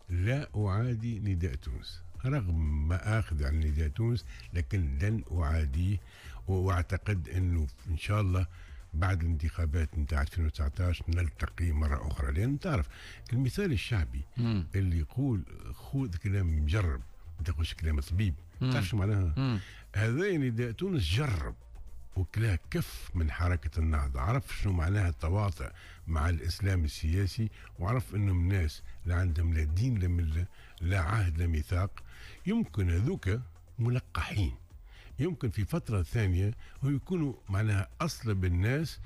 لا أعادي نداء تونس رغم ما آخذ عن نداء تونس، لكن لن أعاديه. وأعتقد أنه إن شاء الله بعد الانتخابات نتاع 2019 نلتقي مرة أخرى، لأن تعرف المثال الشعبي اللي يقول خذ كلام مجرب ما تاخذش كلام طبيب، تعرف شو معناها؟ هذا نداء تونس جرب وكلا كف من حركة النهضة، عرف شنو معناها التواطؤ مع الإسلام السياسي، وعرف أنهم ناس لا عندهم لا دين لا ملة لا عهد لا ميثاق. يمكن هذوك ملقحين، يمكن في فترة ثانية ويكونوا معناها أصلب الناس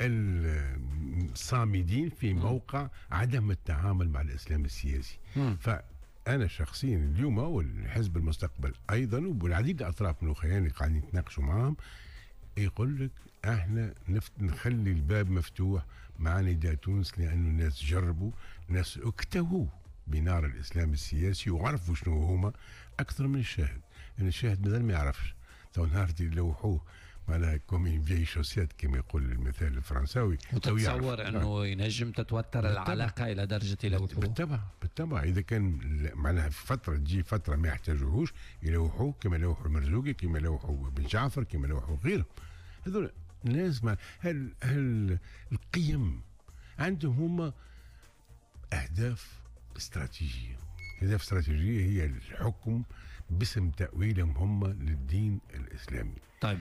الصامدين في موقع عدم التعامل مع الإسلام السياسي. فأنا شخصيا اليوم والحزب المستقبل أيضا والعديد الأطراف من الأخوان قاعدين يتناقشوا معهم، يقول لك احنا نخلي الباب مفتوح مع نداء تونس، لأنه الناس جربوا، ناس اكتووا بنار الإسلام السياسي وعرفوا شنو هما أكثر من الشاهد. يعني الشاهد مازال ما يعرفش، تو نهار يلوحوه معناها كومين في شوسيت كما يقول المثال الفرنساوي. وتتصور انه ينجم تتوتر العلاقه الى درجه يلوحوه؟ بالطبع اذا كان معناها في فتره تجي فتره ما يحتاجوهوش يلوحوه، كما لوحوا المرزوقي، كما لوحوا بن جعفر، كما لوحوا غيرهم. هذول الناس هل القيم عندهم هم اهداف استراتيجيه. أهداف استراتيجيه هي الحكم باسم تأويلهم هم للدين الإسلامي.